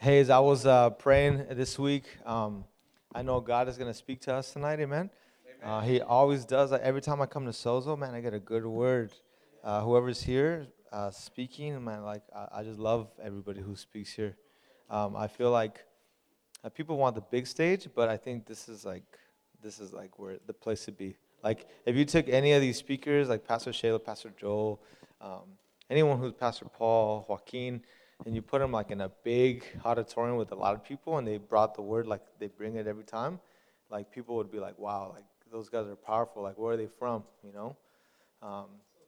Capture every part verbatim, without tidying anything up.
Hey, as I was uh, praying this week, um, I know God is going to speak to us tonight, amen? Uh, he always does. Like, every time I come to Sozo, man, I get a good word. Uh, whoever's here uh, speaking, man, like I, I just love everybody who speaks here. Um, I feel like uh, people want the big stage, but I think this is like this is like where the place to be. Like if you took any of these speakers, like Pastor Shayla, Pastor Joel, um, anyone who's Pastor Paul, Joaquin, and you put them like in a big auditorium with a lot of people, and they brought the word like they bring it every time, like people would be like, wow, like those guys are powerful. Like where are they from? You know, um,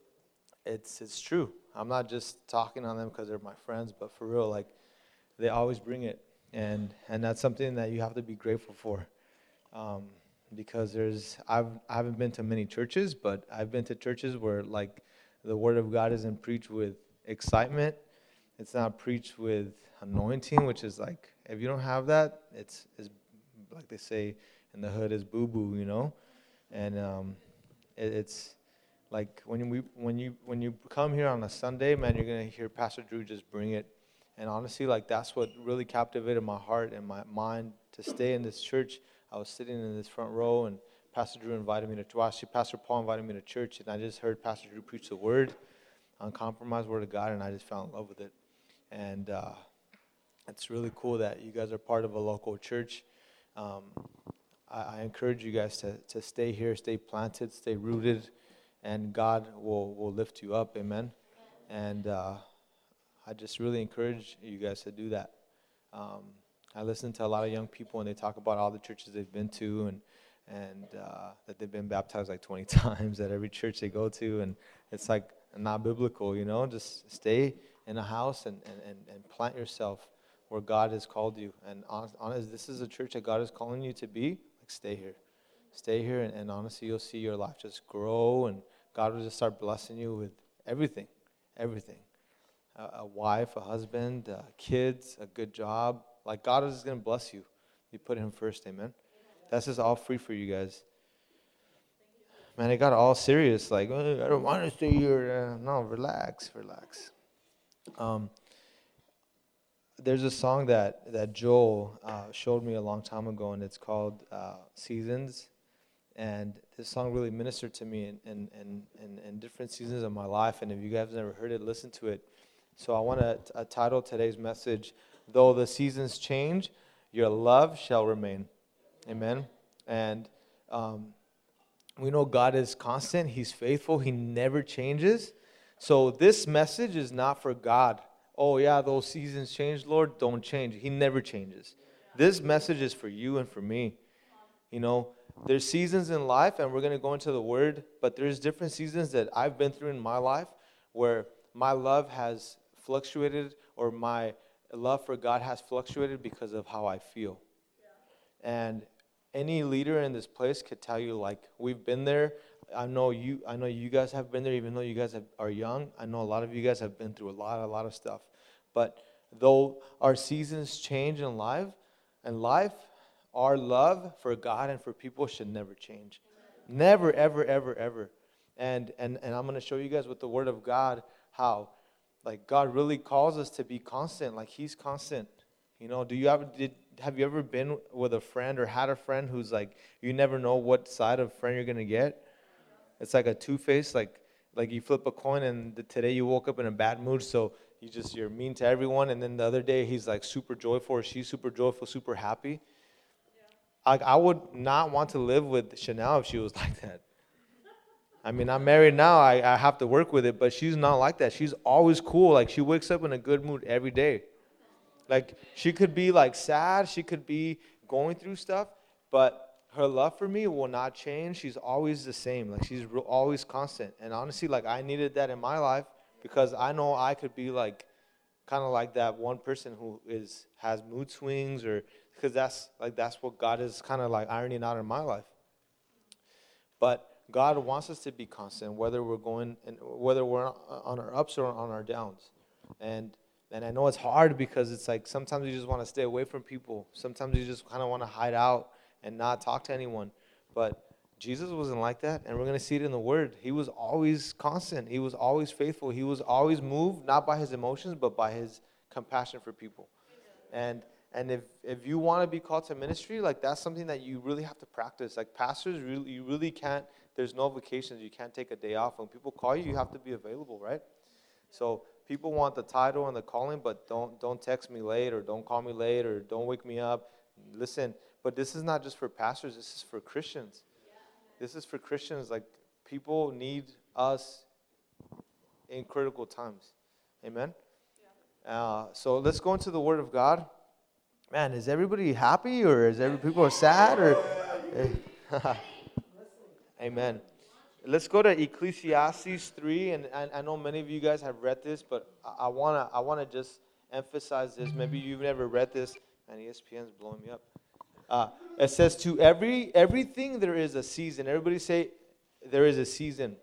it's it's true. I'm not just talking on them because they're my friends, but for real, like they always bring it, and and that's something that you have to be grateful for, um, because there's I've I haven't been to many churches, but I've been to churches where like the word of God isn't preached with excitement. It's not preached with anointing, which is like, if you don't have that, it's, it's like they say in the hood, is boo-boo, you know? And um, it, it's like when you, when you when you come here on a Sunday, man, you're going to hear Pastor Drew just bring it. And honestly, like that's what really captivated my heart and my mind to stay in this church. I was sitting in this front row, and Pastor Drew invited me to, well, actually, Pastor Paul invited me to church, and I just heard Pastor Drew preach the word, uncompromised word of God, and I just fell in love with it. And uh, it's really cool that you guys are part of a local church. Um, I, I encourage you guys to, to stay here, stay planted, stay rooted, and God will, will lift you up, amen? And uh, I just really encourage you guys to do that. Um, I listen to a lot of young people, and they talk about all the churches they've been to, and and uh, that they've been baptized like twenty times at every church they go to, and it's like not biblical, you know? Just stay in a house and, and, and, and plant yourself where God has called you. And honest, honest, this is a church that God is calling you to be. Like, stay here. Stay here, and, and honestly, you'll see your life just grow, and God will just start blessing you with everything, everything. A, a wife, a husband, uh, kids, a good job. Like, God is going to bless you. You put him first, amen? That's just all free for you guys. Man, it got all serious. Like, oh, I don't want to stay here. Uh, no, relax, relax. Um, there's a song that, that Joel uh, showed me a long time ago, and it's called uh, Seasons. And this song really ministered to me in, in, in, in, in different seasons of my life. And if you guys have never heard it, listen to it. So I want to uh, title today's message, Though the Seasons Change, Your Love Shall Remain. Amen. And um, we know God is constant. He's faithful. He never changes. So this message is not for God. Oh, yeah, those seasons change, Lord. Don't change. He never changes. This message is for you and for me. You know, there's seasons in life, and we're going to go into the Word, but there's different seasons that I've been through in my life where my love has fluctuated, or my love for God has fluctuated because of how I feel. And any leader in this place could tell you, like, we've been there. I know you I know you guys have been there, even though you guys have, are young. I know a lot of you guys have been through a lot, a lot of stuff. But though our seasons change in life, in life, our love for God and for people should never change. Never, ever, ever, ever. And and and I'm going to show you guys with the Word of God how, like, God really calls us to be constant. Like, He's constant. You know, do you have did have you ever been with a friend or had a friend who's like, you never know what side of friend you're going to get? It's like a two-face, like like you flip a coin, and the, today you woke up in a bad mood, so you just, you're mean to everyone, and then the other day he's like super joyful, or she's super joyful, super happy. Yeah. Like, I would not want to live with Chanel if she was like that. I mean, I'm married now, I, I have to work with it, but she's not like that. She's always cool. Like, she wakes up in a good mood every day. Like, she could be like sad, she could be going through stuff, but her love for me will not change. She's always the same. Like, she's re- always constant. And honestly, like, I needed that in my life, because I know I could be like, kind of like that one person who is has mood swings, or because that's like that's what God is kind of like ironing out in my life. But God wants us to be constant, whether we're going and whether we're on our ups or on our downs. And and I know it's hard, because it's like sometimes you just want to stay away from people. Sometimes you just kind of want to hide out and not talk to anyone. But Jesus wasn't like that, and we're going to see it in the Word. He was always constant. He was always faithful. He was always moved, not by his emotions, but by his compassion for people. And and if if you want to be called to ministry, like that's something that you really have to practice. Like pastors, really, you really can't. There's no vacations. You can't take a day off. When people call you, you have to be available, right? So people want the title and the calling, but don't don't text me late or don't call me late or don't wake me up. Listen, but this is not just for pastors. This is for Christians. This is for Christians. Like people need us in critical times. Amen. Uh, so let's go into the Word of God. Man, is everybody happy or is every people are sad or? Amen. Let's go to Ecclesiastes three, and I, I know many of you guys have read this, but I, I wanna I wanna just emphasize this. Maybe you've never read this, and E S P N's blowing me up. Uh, it says, "To every everything there is a season." Everybody say, "There is a season."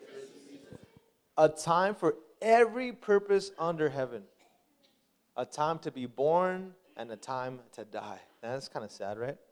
A time for every purpose under heaven. A time to be born and a time to die. That's kind of sad, right?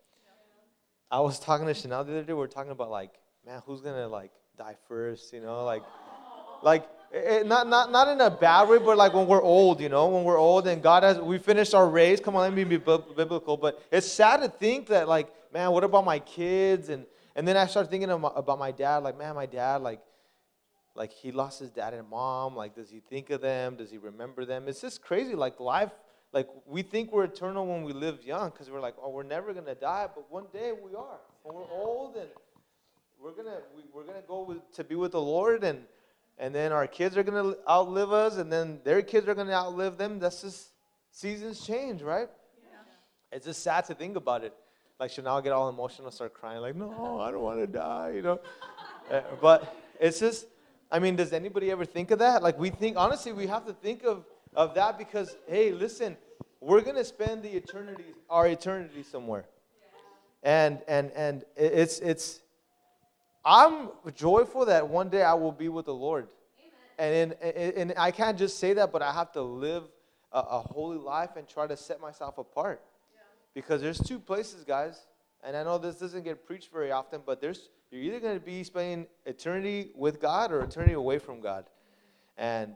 I was talking to Chanel the other day. We were talking about like, man, who's gonna like die first? You know, like, like it, not not not in a bad way, but like when we're old, you know, when we're old and God has we finished our race. Come on, let me be biblical. But it's sad to think that like, man, what about my kids? And and then I started thinking about my dad. Like, man, my dad, like, like he lost his dad and mom. Like, does he think of them? Does he remember them? It's just crazy. Like life. Like, we think we're eternal when we live young because we're like, oh, we're never going to die. But one day we are. When we're old and we're going to we, we're gonna go with, to be with the Lord. And, and then our kids are going to outlive us. And then their kids are going to outlive them. That's just, seasons change, right? Yeah. It's just sad to think about it. Like, she'll now get all emotional, start crying. Like, no, I don't want to die, you know. uh, but it's just, I mean, does anybody ever think of that? Like, we think, honestly, we have to think of, of that because, hey, listen, we're going to spend the eternity, our eternity somewhere. Yeah. And and and it's, it's, I'm joyful that one day I will be with the Lord. Amen. And, in, and I can't just say that, but I have to live a, a holy life and try to set myself apart. Yeah. Because there's two places, guys, and I know this doesn't get preached very often, but there's you're either going to be spending eternity with God or eternity away from God. And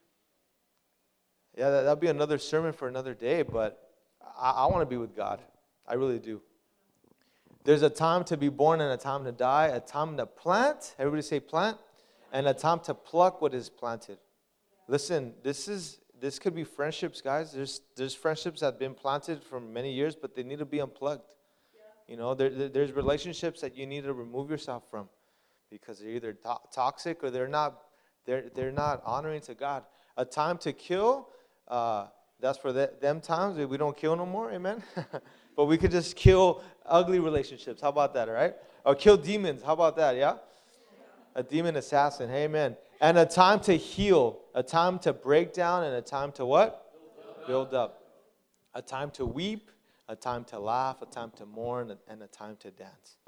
yeah, that, that'll be another sermon for another day, but I, I want to be with God. I really do. There's a time to be born and a time to die, a time to plant, everybody say plant, and a time to pluck what is planted. Listen, this is this could be friendships, guys. There's there's friendships that have been planted for many years, but they need to be unplugged. You know, there, there, there's relationships that you need to remove yourself from because they're either to- toxic or they're not they're they're not honoring to God. A time to kill. Uh, that's for the, them times we don't kill no more, amen? But we could just kill ugly relationships. How about that, all right? Or kill demons. How about that, yeah? A demon assassin, amen. And a time to heal, a time to break down, and a time to what? Build up. A time to weep, a time to laugh, a time to mourn, and a time to dance.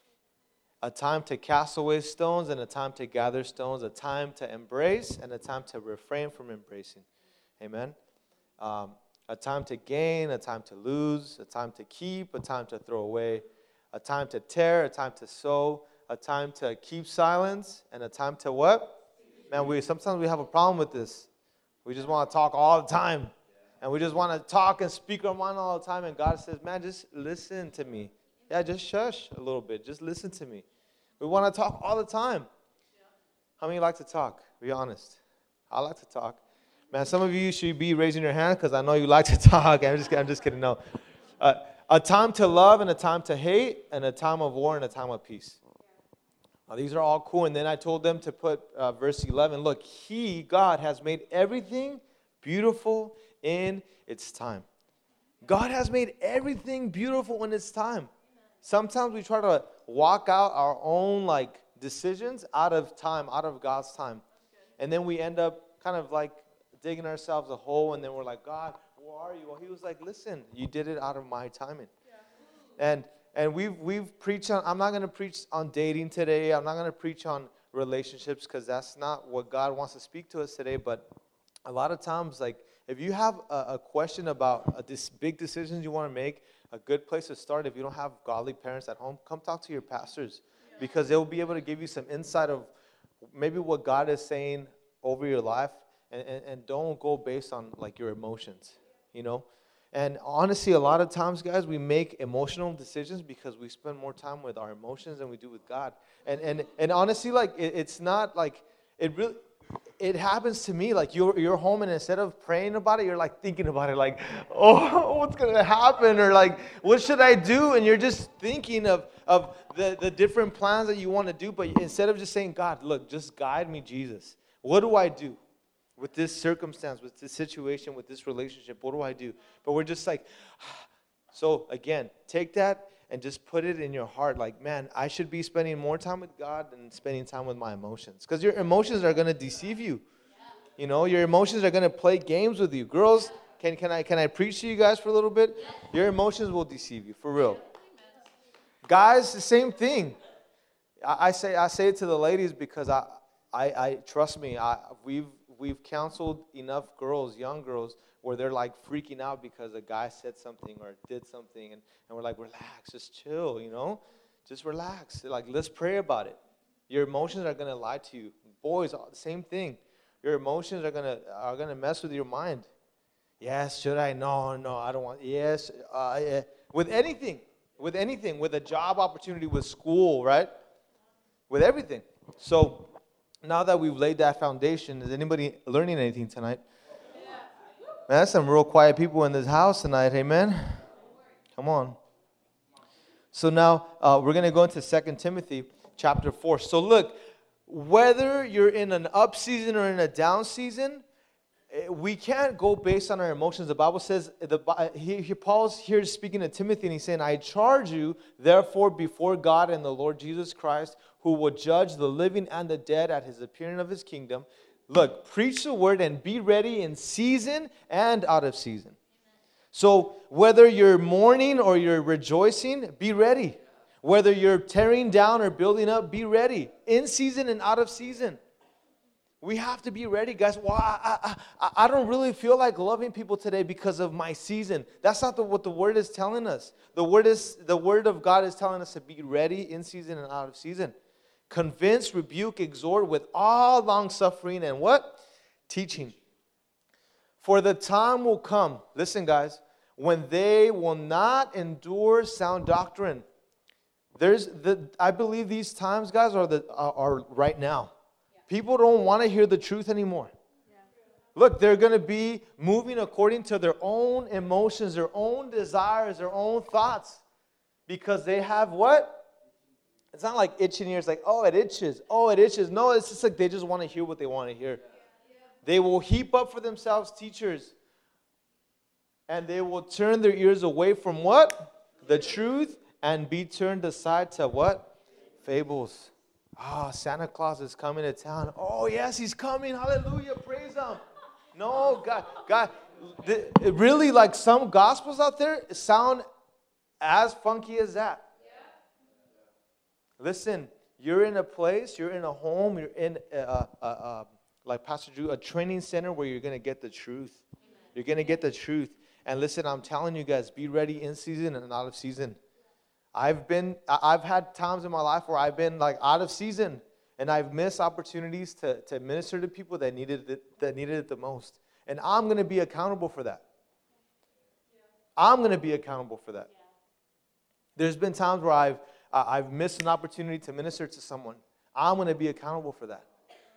A time to cast away stones, and a time to gather stones, a time to embrace, and a time to refrain from embracing. Amen. Um, a time to gain, a time to lose, a time to keep, a time to throw away, a time to tear, a time to sow, a time to keep silence, and a time to what? Man, we sometimes we have a problem with this. We just want to talk all the time. And we just want to talk and speak our mind all the time. And God says, man, just listen to me. Yeah, just shush a little bit. Just listen to me. We want to talk all the time. How many like to talk? Be honest. I like to talk. Man, some of you should be raising your hand because I know you like to talk. I'm just, I'm just kidding. No. Uh, a time to love and a time to hate, and a time of war and a time of peace. Now, these are all cool. And then I told them to put uh, verse eleven. Look, He, God, has made everything beautiful in its time. God has made everything beautiful in its time. Sometimes we try to walk out our own like decisions out of time, out of God's time. And then we end up kind of like digging ourselves a hole, and then we're like, God, where are you? Well, He was like, listen, you did it out of my timing. Yeah. And and we've we've preached on, I'm not going to preach on dating today. I'm not going to preach on relationships because that's not what God wants to speak to us today. But a lot of times, like, if you have a, a question about a, this big decisions you want to make, a good place to start, if you don't have godly parents at home, come talk to your pastors because they'll be able to give you some insight of maybe what God is saying over your life. And, and, and don't go based on like your emotions, you know. And honestly, a lot of times, guys, we make emotional decisions because we spend more time with our emotions than we do with God. And and and honestly, like it, it's not like it really. It happens to me. Like you're you're home, and instead of praying about it, you're like thinking about it. Like, oh, what's gonna happen? Or like, what should I do? And you're just thinking of of the the different plans that you want to do. But instead of just saying, God, look, just guide me, Jesus. What do I do with this circumstance, with this situation, with this relationship? What do I do? But we're just like, so again, take that and just put it in your heart. Like, man, I should be spending more time with God than spending time with my emotions. Because your emotions are going to deceive you. You know, your emotions are going to play games with you. Girls, can can I can I preach to you guys for a little bit? Your emotions will deceive you, for real. Guys, the same thing. I, I say I say it to the ladies because I I, I trust me. I we've we've counseled enough girls, young girls, where they're like freaking out because a guy said something or did something, and, and we're like, relax, just chill, you know, just relax. Like, let's pray about it. Your emotions are gonna lie to you. Boys, the same thing. Your emotions are gonna are gonna mess with your mind. Yes, should I? No, no, I don't want. Yes, uh, yeah. With anything, with anything, with a job opportunity, with school, right? With everything. So now that we've laid that foundation, is anybody learning anything tonight? Man, that's some real quiet people in this house tonight. Amen? Come on. So now uh, we're going to go into Second Timothy chapter four. So look, whether you're in an up season or in a down season, we can't go based on our emotions. The Bible says, the he, he, Paul's here speaking to Timothy, and he's saying, I charge you, therefore, before God and the Lord Jesus Christ, who will judge the living and the dead at his appearing of his kingdom. Look, preach the word and be ready in season and out of season. So whether you're mourning or you're rejoicing, be ready. Whether you're tearing down or building up, be ready. In season and out of season. We have to be ready, guys. Well, I, I, I don't really feel like loving people today because of my season. That's not the, what the word is telling us. The word is the word of God is telling us to be ready in season and out of season. Convince, rebuke, exhort with all long suffering and what? Teaching. For the time will come, listen guys, when they will not endure sound doctrine. There's the I believe these times, guys, are the are, are right now. People don't want to hear the truth anymore. Yeah. Look, they're going to be moving according to their own emotions, their own desires, their own thoughts. Because they have what? It's not like itching ears, like, oh, it itches. Oh, it itches. No, it's just like they just want to hear what they want to hear. Yeah. They will heap up for themselves teachers. And they will turn their ears away from what? The truth. And be turned aside to what? Fables. Ah, oh, Santa Claus is coming to town. Oh, yes, he's coming. Hallelujah. Praise him. No, God. God. The, really, like some gospels out there sound as funky as that. Yeah. Listen, you're in a place, you're in a home, you're in, a, a, a, a, like Pastor Drew, a training center where you're going to get the truth. Amen. You're going to get the truth. And listen, I'm telling you guys, be ready in season and out of season. I've been, I've had times in my life where I've been like out of season, and I've missed opportunities to, to minister to people that needed it, that needed it the most. And I'm going to be accountable for that. I'm going to be accountable for that. There's been times where I've, uh, I've missed an opportunity to minister to someone. I'm going to be accountable for that.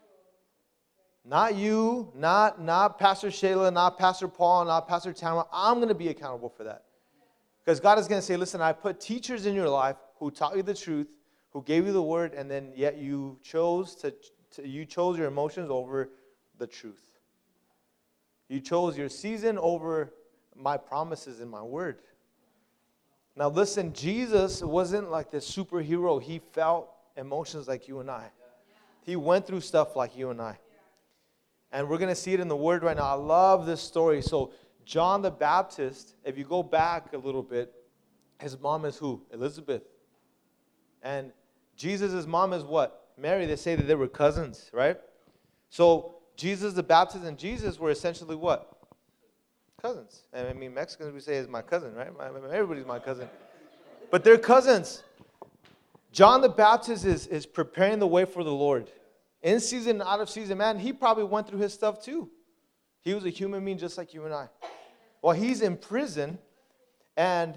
Not you, not, not Pastor Shayla, not Pastor Paul, not Pastor Tamara. I'm going to be accountable for that. Because God is going to say, listen, I put teachers in your life who taught you the truth, who gave you the word, and then yet you chose to, to you chose your emotions over the truth. You chose your season over my promises in my word. Now listen, Jesus wasn't like this superhero. He felt emotions like you and I. He went through stuff like you and I. And we're going to see it in the word right now. I love this story. So John the Baptist, if you go back a little bit, his mom is who? Elizabeth. And Jesus' mom is what? Mary. They say that they were cousins, right? So Jesus the Baptist and Jesus were essentially what? Cousins. And I mean, Mexicans, we say is my cousin, right? Everybody's my cousin. But they're cousins. John the Baptist is, is preparing the way for the Lord. In season and out of season, man, he probably went through his stuff too. He was a human being just like you and I. Well, he's in prison, and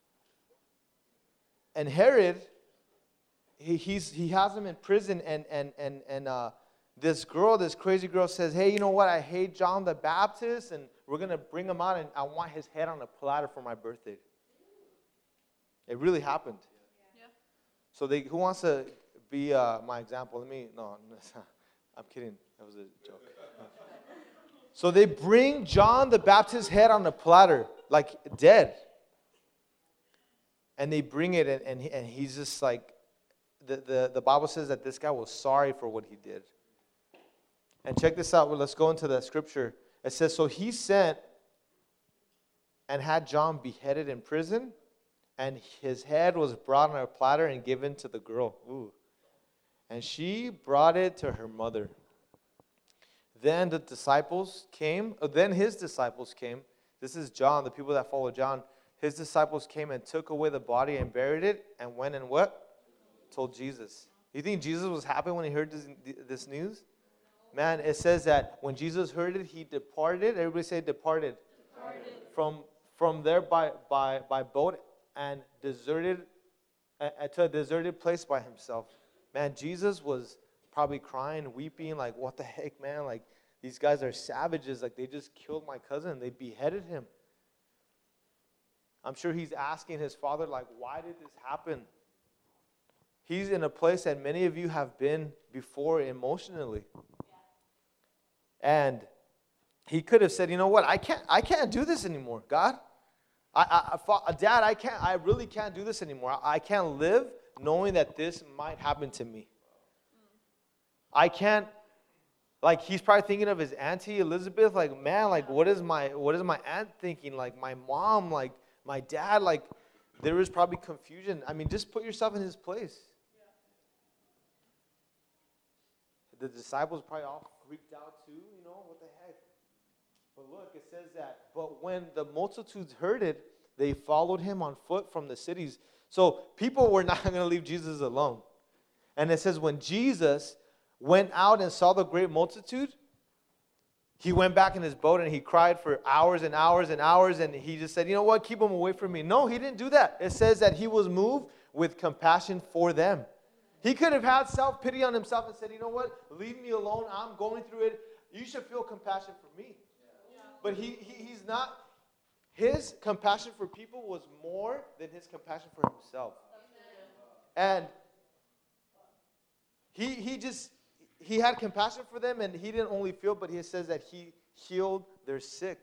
and Herod, he he's he has him in prison, and and and and uh, this girl, this crazy girl, says, "Hey, you know what? I hate John the Baptist, and we're gonna bring him out, and I want his head on a platter for my birthday." It really happened. Yeah. So they, who wants to be uh, my example? Let me. No, I'm kidding. That was a joke. So they bring John the Baptist's head on a platter, like dead. And they bring it, and, and, he, and he's just like, the, the, the Bible says that this guy was sorry for what he did. And check this out. Well, let's go into the scripture. It says, so he sent and had John beheaded in prison, and his head was brought on a platter and given to the girl. Ooh. And she brought it to her mother. Then the disciples came. Oh, then his disciples came. This is John, the people that follow John. His disciples came and took away the body and buried it, and went and what? Told Jesus. You think Jesus was happy when he heard this, this news? Man, it says that when Jesus heard it, he departed. Everybody say departed. Departed. From from there by by by boat and deserted uh, to a deserted place by himself. Man, Jesus was probably crying, weeping, like, what the heck, man? Like, these guys are savages. Like, they just killed my cousin. They beheaded him. I'm sure he's asking his father, like, why did this happen? He's in a place that many of you have been before emotionally. And he could have said, you know what, I can't I can't do this anymore, God. I, I, I, Dad, I can't, I really can't do this anymore. I, I can't live knowing that this might happen to me. I can't, like, he's probably thinking of his auntie Elizabeth, like, man, like, what is my what is my aunt thinking? Like, my mom, like, my dad, like, there is probably confusion. I mean, just put yourself in his place. The disciples probably all freaked out too, you know, what the heck? But look, it says that, but when the multitudes heard it, they followed him on foot from the cities. So people were not going to leave Jesus alone. And it says when Jesus went out and saw the great multitude, he went back in his boat and he cried for hours and hours and hours, and he just said, you know what, keep them away from me. No, he didn't do that. It says that he was moved with compassion for them. He could have had self-pity on himself and said, you know what, leave me alone. I'm going through it. You should feel compassion for me. Yeah. But he, he he's not, his compassion for people was more than his compassion for himself. And he he just, he had compassion for them, and he didn't only feel, but he says that he healed their sick.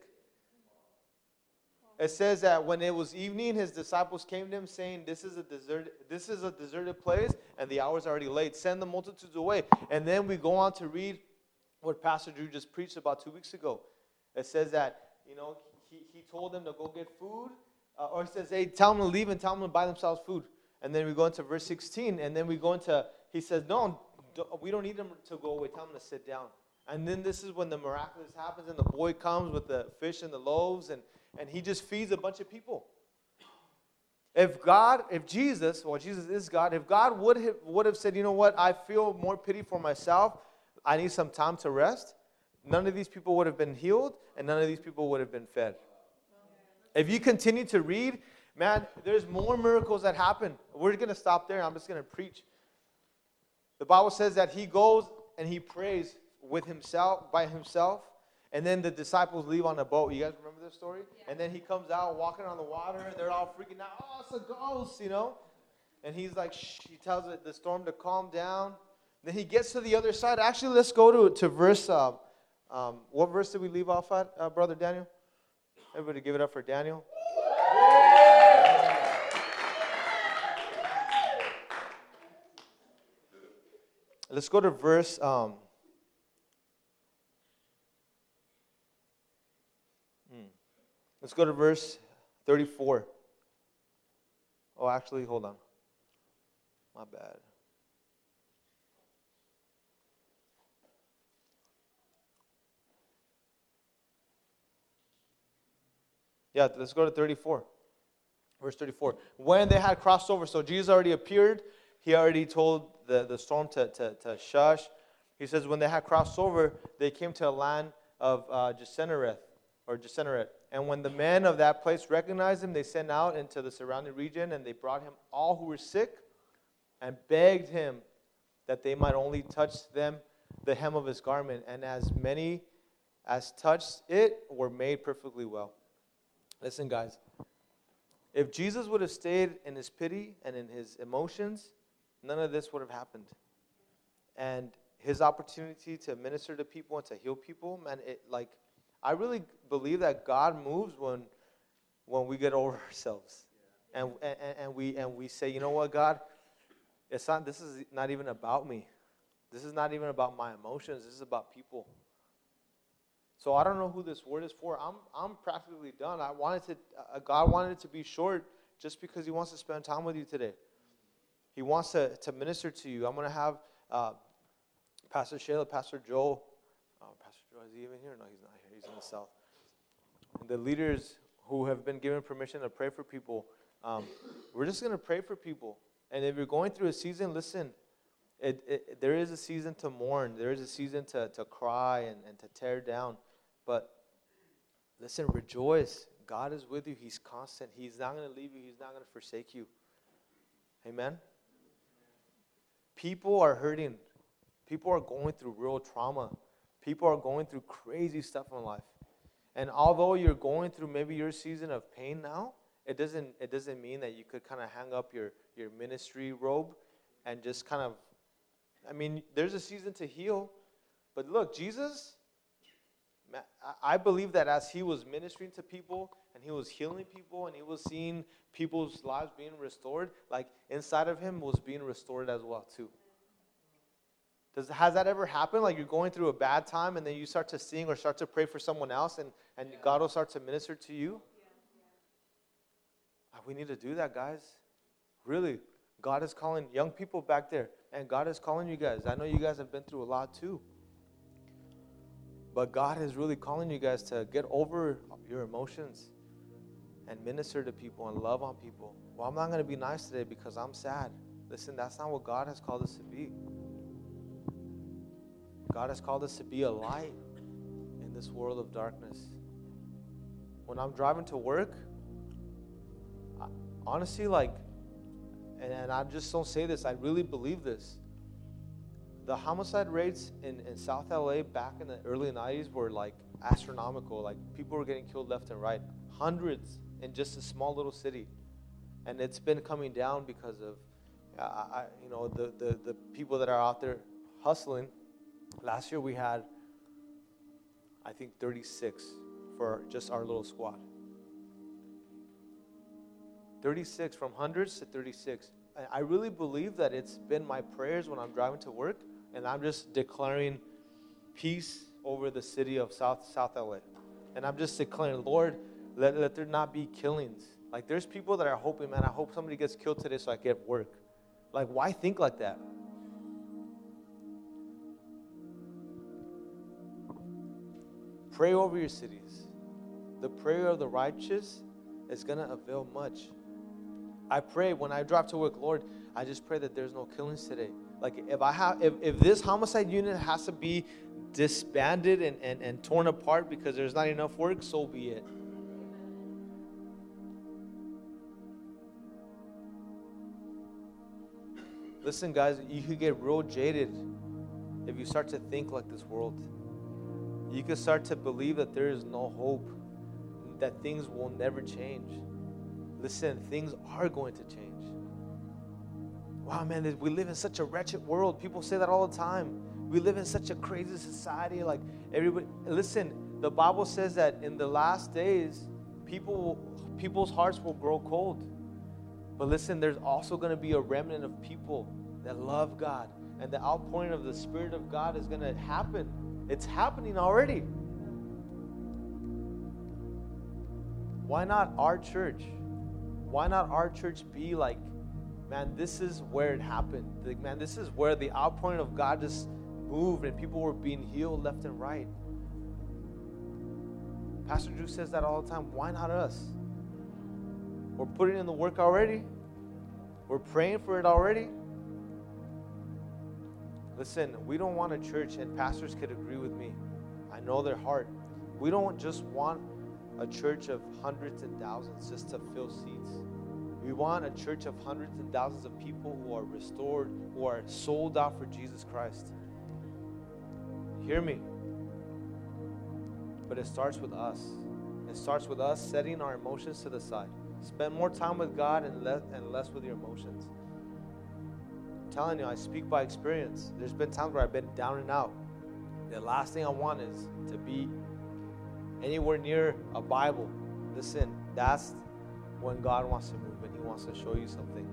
It says that when it was evening, his disciples came to him saying, this is a deserted, this is a deserted place, and the hour is already late. Send the multitudes away. And then we go on to read what Pastor Drew just preached about two weeks ago. It says that, you know, he, he told them to go get food, uh, or he says, hey, tell them to leave and tell them to buy themselves food. And then we go into verse sixteen, and then we go into, he says, no, we don't need them to go away. Tell them to sit down. And then this is when the miraculous happens, and the boy comes with the fish and the loaves, and And he just feeds a bunch of people. If God, if Jesus, well, Jesus is God, if God would have, would have said, you know what, I feel more pity for myself, I need some time to rest, none of these people would have been healed, and none of these people would have been fed. If you continue to read, man, there's more miracles that happen. We're going to stop there. I'm just going to preach. The Bible says that he goes and he prays with himself, by himself. And then the disciples leave on a boat. You guys remember this story? Yeah. And then he comes out walking on the water, and they're all freaking out. Oh, it's a ghost, you know? And he's like, shh. He tells the storm to calm down. Then he gets to the other side. Actually, let's go to, to verse, uh, um, what verse did we leave off at, uh, Brother Daniel? Everybody give it up for Daniel. Let's go to verse... Um, Let's go to verse thirty-four. Oh, actually, hold on. My bad. Yeah, let's go to thirty-four. Verse thirty-four. When they had crossed over, so Jesus already appeared. He already told the, the storm to, to, to shush. He says when they had crossed over, they came to a land of uh, Gennesaret, or Gennesaret. And when the men of that place recognized him, they sent out into the surrounding region, and they brought him all who were sick and begged him that they might only touch them, the hem of his garment. And as many as touched it were made perfectly well. Listen, guys. If Jesus would have stayed in his pity and in his emotions, none of this would have happened. And his opportunity to minister to people and to heal people, man, it like, I really believe that God moves when when we get over ourselves. Yeah. And, and and we and we say, you know what, God, it's not this is not even about me. This is not even about my emotions. This is about people. So I don't know who this word is for. I'm I'm practically done. I wanted to uh, God wanted it to be short just because he wants to spend time with you today. He wants to, to minister to you. I'm going to have uh, Pastor Shayla, Pastor Joel. Oh, Pastor Joel, is he even here? No, he's not here. He's in the south. And the leaders who have been given permission to pray for people, um, we're just going to pray for people. And if you're going through a season, listen, it, it, there is a season to mourn. There is a season to, to cry and, and to tear down. But listen, rejoice. God is with you. He's constant. He's not going to leave you. He's not going to forsake you. Amen? People are hurting. People are going through real trauma. People are going through crazy stuff in life. And although you're going through maybe your season of pain now, it doesn't it doesn't mean that you could kind of hang up your, your ministry robe and just kind of, I mean, there's a season to heal. But look, Jesus, I believe that as he was ministering to people and he was healing people and he was seeing people's lives being restored, like inside of him was being restored as well too. Does, has that ever happened? Like you're going through a bad time and then you start to sing or start to pray for someone else and, and yeah. God will start to minister to you? Yeah, yeah. We need to do that, guys. Really. God is calling young people back there. And God is calling you guys. I know you guys have been through a lot too. But God is really calling you guys to get over your emotions and minister to people and love on people. Well, I'm not going to be nice today because I'm sad. Listen, that's not what God has called us to be. God has called us to be a light in this world of darkness. When I'm driving to work, I, honestly, like, and, and I just don't say this, I really believe this. The homicide rates in, in South L A back in the early nineties were like astronomical. Like people were getting killed left and right. Hundreds in just a small little city. And it's been coming down because of, uh, I, you know, the, the, the people that are out there hustling. Last year we had, I think, thirty-six for just our little squad. thirty-six, from hundreds to thirty-six. I really believe that it's been my prayers when I'm driving to work, and I'm just declaring peace over the city of South South L A. And I'm just declaring, Lord, let, let there not be killings. Like, there's people that are hoping, man, I hope somebody gets killed today so I get work. Like, why think like that? Pray over your cities. The prayer of the righteous is going to avail much. I pray when I drive to work, Lord, I just pray that there's no killings today. Like if I have, if, if this homicide unit has to be disbanded and, and, and torn apart because there's not enough work, so be it. Listen, guys, you could get real jaded if you start to think like this world. You could start to believe that there is no hope, that things will never change. Listen, things are going to change. Wow, man, we live in such a wretched world. People say that all the time. We live in such a crazy society. Like everybody, listen, the Bible says that in the last days, people, people's hearts will grow cold. But listen, there's also going to be a remnant of people that love God. And the outpouring of the Spirit of God is going to happen. It's happening already. Why not our church? Why not our church be like, man, this is where it happened. Like, man, this is where the outpouring of God just moved and people were being healed left and right. Pastor Drew says that all the time. Why not us? We're putting in the work already. We're praying for it already. Listen, we don't want a church, and pastors could agree with me. I know their heart. We don't just want a church of hundreds and thousands just to fill seats. We want a church of hundreds and thousands of people who are restored, who are sold out for Jesus Christ. Hear me. But it starts with us. It starts with us setting our emotions to the side. Spend more time with God and less, and less with your emotions. I'm telling you, I speak by experience. There's been times where I've been down and out. The last thing I want is to be anywhere near a Bible. Listen, that's when God wants to move and He wants to show you something.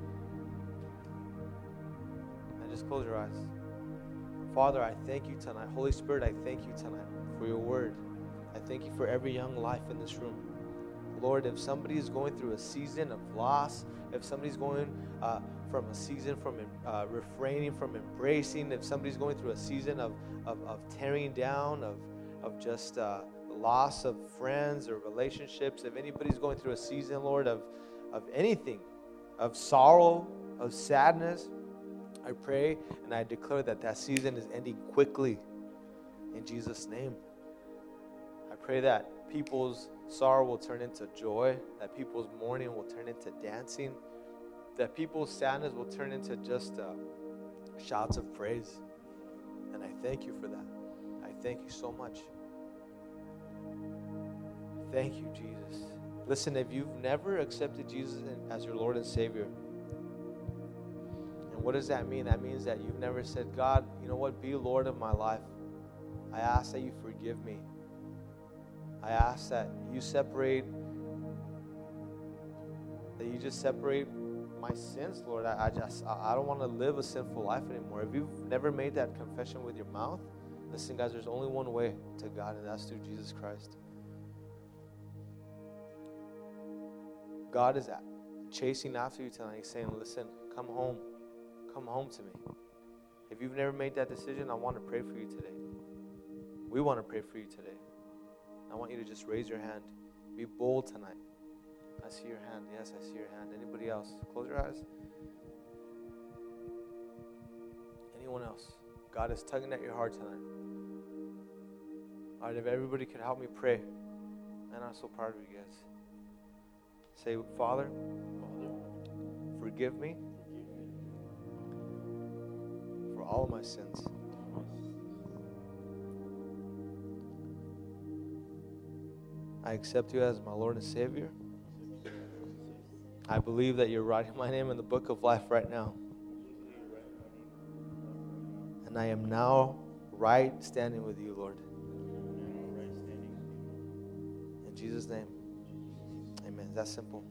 And just close your eyes. Father, I thank you tonight. Holy Spirit, I thank you tonight for your word. I thank you for every young life in this room. Lord, if somebody is going through a season of loss, if somebody's going uh, from a season from uh, refraining from embracing, if somebody's going through a season of, of, of tearing down, of, of just uh, loss of friends or relationships, if anybody's going through a season, Lord, of, of anything, of sorrow, of sadness, I pray and I declare that that season is ending quickly in Jesus' name. I pray that people's sorrow will turn into joy, that people's mourning will turn into dancing, that people's sadness will turn into just uh, shouts of praise. And I thank you for that. I thank you so much. Thank you, Jesus. Listen, if you've never accepted Jesus as your Lord and Savior, and what does that mean? That means that you've never said, God, you know what, be Lord of my life. I ask that you forgive me. I ask that you separate, that you just separate my sins, Lord. I, I just, I, I don't want to live a sinful life anymore. If you've never made that confession with your mouth, listen, guys, there's only one way to God, and that's through Jesus Christ. God is chasing after you tonight. He's saying, listen, come home. Come home to me. If you've never made that decision, I want to pray for you today. We want to pray for you today. I want you to just raise your hand. Be bold tonight. I see your hand. Yes, I see your hand. Anybody else? Close your eyes. Anyone else? God is tugging at your heart tonight. All right, if everybody could help me pray. Man, I'm so proud of you guys. Say, Father, forgive me for all of my sins. I accept you as my Lord and Savior. I believe that you're writing my name in the book of life right now. And I am now right standing with you, Lord. In Jesus' name, amen. That's simple.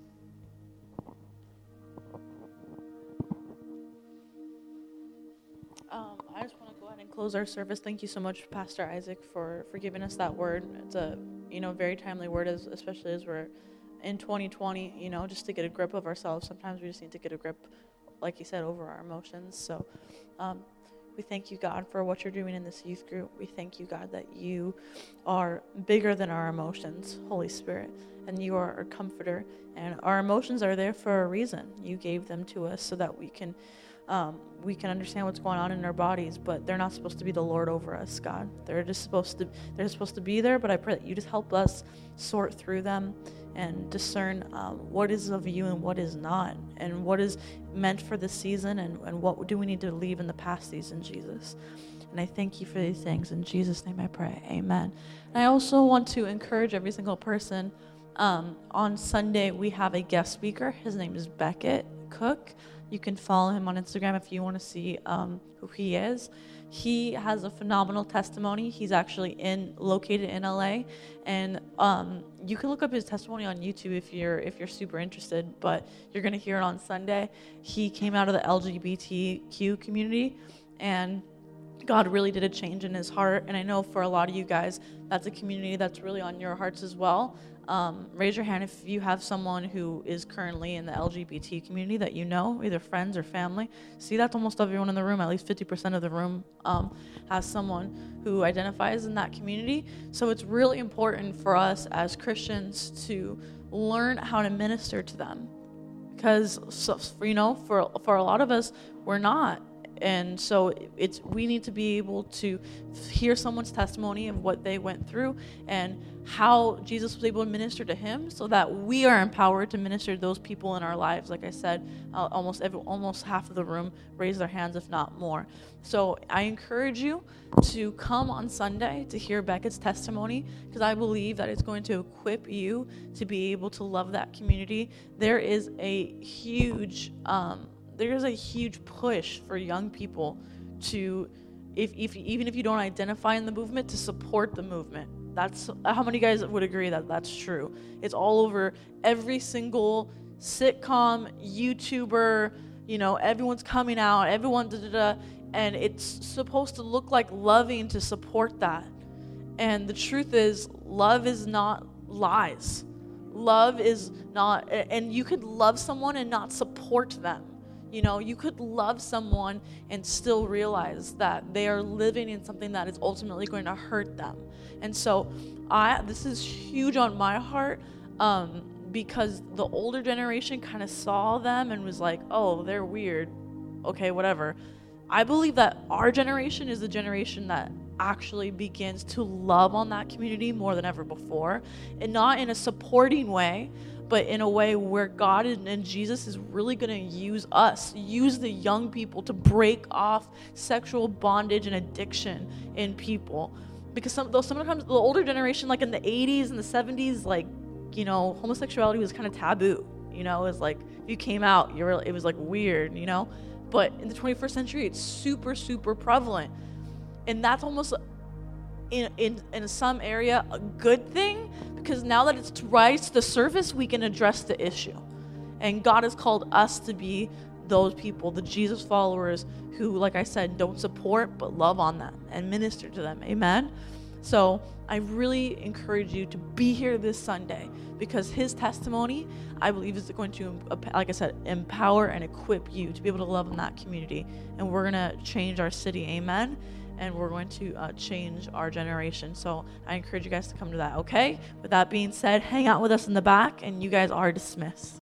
Um, I just want to go ahead and close our service. Thank you so much, Pastor Isaac, for, for giving us that word. It's a you know very timely word, as, especially as we're in twenty twenty. You know, just to get a grip of ourselves. Sometimes we just need to get a grip, like you said, over our emotions. So, um, we thank you, God, for what you're doing in this youth group. We thank you, God, that you are bigger than our emotions, Holy Spirit, and you are our comforter. And our emotions are there for a reason. You gave them to us so that we can. Um, we can understand what's going on in our bodies, but they're not supposed to be the Lord over us, God. They're just supposed to, they're supposed to be there, but I pray that you just help us sort through them and discern um, what is of you and what is not, and what is meant for this season, and, and what do we need to leave in the past season, Jesus. And I thank you for these things. In Jesus' name I pray, amen. And I also want to encourage every single person. Um, on Sunday, we have a guest speaker. His name is Beckett Cook. You can follow him on Instagram if you want to see um, who he is. He has a phenomenal testimony. He's actually in located in L A, and um, you can look up his testimony on YouTube if you're if you're super interested. But you're going to hear it on Sunday. He came out of the L G B T Q community, and God really did a change in his heart. And I know for a lot of you guys, that's a community that's really on your hearts as well. Um, raise your hand if you have someone who is currently in the L G B T community that you know, either friends or family. See, that's almost everyone in the room. At least fifty percent of the room um, has someone who identifies in that community. So it's really important for us as Christians to learn how to minister to them. Because, so, you know, for, for a lot of us, we're not. And so it's we need to be able to hear someone's testimony of what they went through and how Jesus was able to minister to him, so that we are empowered to minister to those people in our lives. Like I said, uh, almost every, almost half of the room raised their hands, if not more. So I encourage you to come on Sunday to hear Beckett's testimony, because I believe that it's going to equip you to be able to love that community. There is a huge um, there's a huge push for young people to, if, if even if you don't identify in the movement, to support the movement. That's how many guys would agree that that's true. It's all over every single sitcom, YouTuber, you know, everyone's coming out, everyone da da da, and it's supposed to look like loving to support that. And the truth is, love is not lies. Love is not, and you could love someone and not support them. You know, you could love someone and still realize that they are living in something that is ultimately going to hurt them. And so I this is huge on my heart, um, because the older generation kind of saw them and was like, oh, they're weird. Okay, whatever. I believe that our generation is the generation that actually begins to love on that community more than ever before, and not in a supporting way, but in a way where God and Jesus is really going to use us, use the young people to break off sexual bondage and addiction in people. Because some, though sometimes the older generation, like in the eighties and the seventies, like, you know, homosexuality was kind of taboo. You know, it was like, if you came out, you were, it was like weird, you know? But in the twenty-first century, it's super, super prevalent. And that's almost, in in in some area, a good thing, because now that it's rise to the surface, we can address the issue. And God has called us to be those people, the Jesus followers who, like I said, don't support but love on them and minister to them. Amen? So I really encourage you to be here this Sunday, because his testimony, I believe, is going to, like I said, empower and equip you to be able to love in that community. And we're going to change our city. Amen? And we're going to uh, change our generation. So I encourage you guys to come to that, okay? With that being said, hang out with us in the back, and you guys are dismissed.